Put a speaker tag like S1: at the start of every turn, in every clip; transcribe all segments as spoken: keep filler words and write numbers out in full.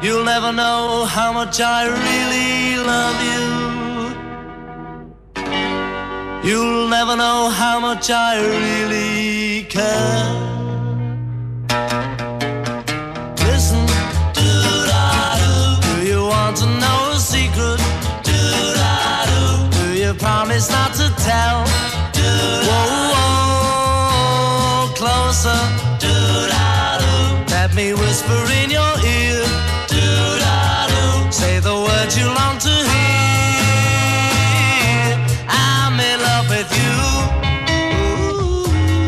S1: You'll never know how much I really love you. You'll never know how much I really care. Listen, do-da-do. Do you want to know a secret? Do-da-do. Do you promise not to tell? Do-da-do. Whoa, whoa, closer. Do-da-do. Let me whisper in your ear. Do-da-do. Say the words you long to hear. I'm in love with you. Ooh.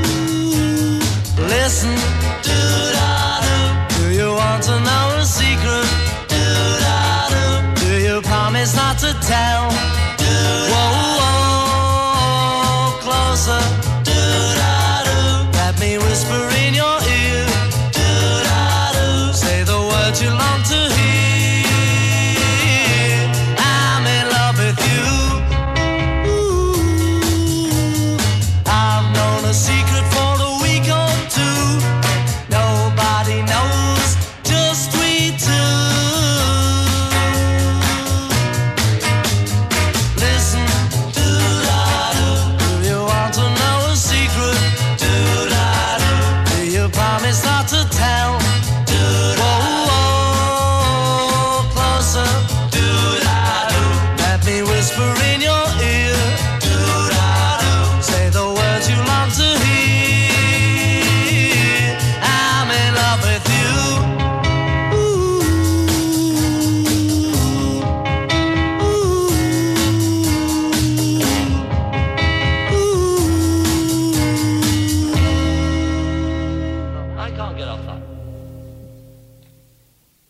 S1: Listen, do-da-do. Do you want to know a secret? Do-da-do. Do you promise not to tell? Do-da-do. Whoa, whoa, closer. Do-da-do. Let me whisper in your ear. Do-da-do. Say the words you long to